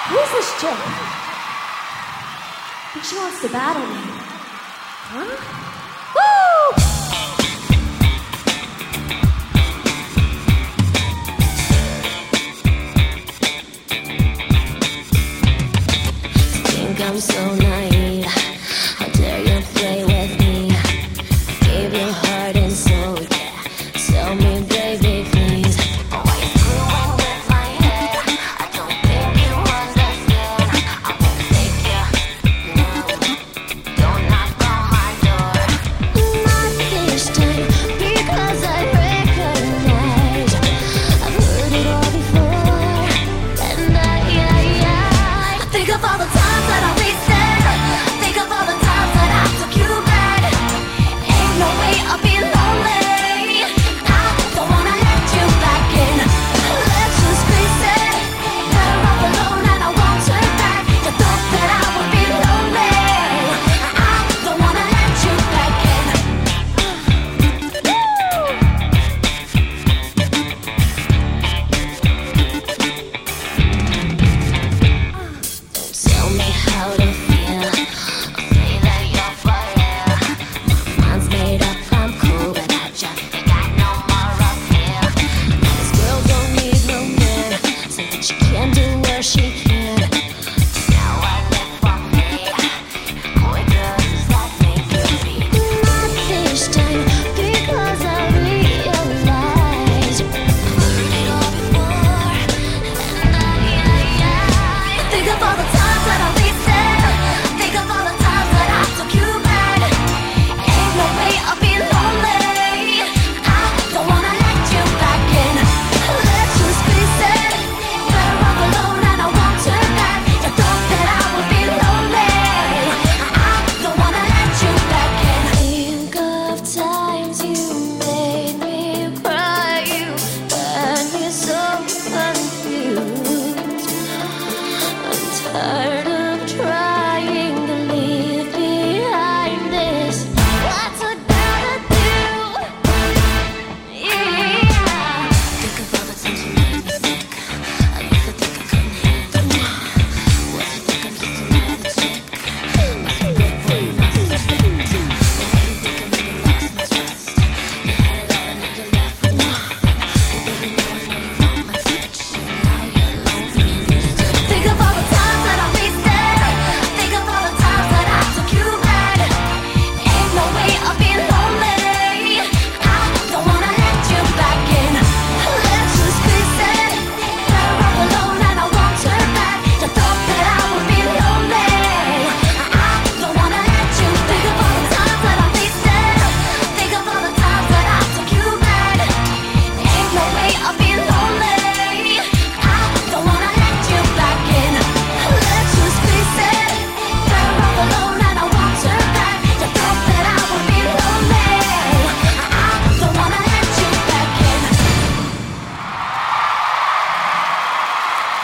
Who's this chick? I think she wants to battle me. Huh? Woo! I'm so naive. How dare you play with me? Gave your heart and soul, yeah. Tell me, baby, please. Why you screwing with my head? I don't think you understand. I won't take you, no. Don't knock on my door. Not this time, because I recognize I've heard it all before. And I think of all the times that I think of all the times that I took you back. Ain't no way I'll be lonely. I don't wanna let you back in. Let's just face it, we're all alone and I won't turn back. You thought that I would be lonely. I don't wanna let you back in. Don't tell me how to feel. Say that you're for real. My mind's made up, I'm cool without you. You got no more appeal. This girl don't need no man. Say that she can do what she can. Now I live for me. What does that make you feel? Not this time, because I realize I've heard it all before. And I think of all the times that I wasted. Think of all the times that I took you back. Ain't no way I'll be lonely. I don't wanna let you back in. Let's just face it, we're all alone and I won't turn back. You thought that I would be lonely. I don't wanna let you back in. Think of times you made me cry. You had me so confused. I'm tired.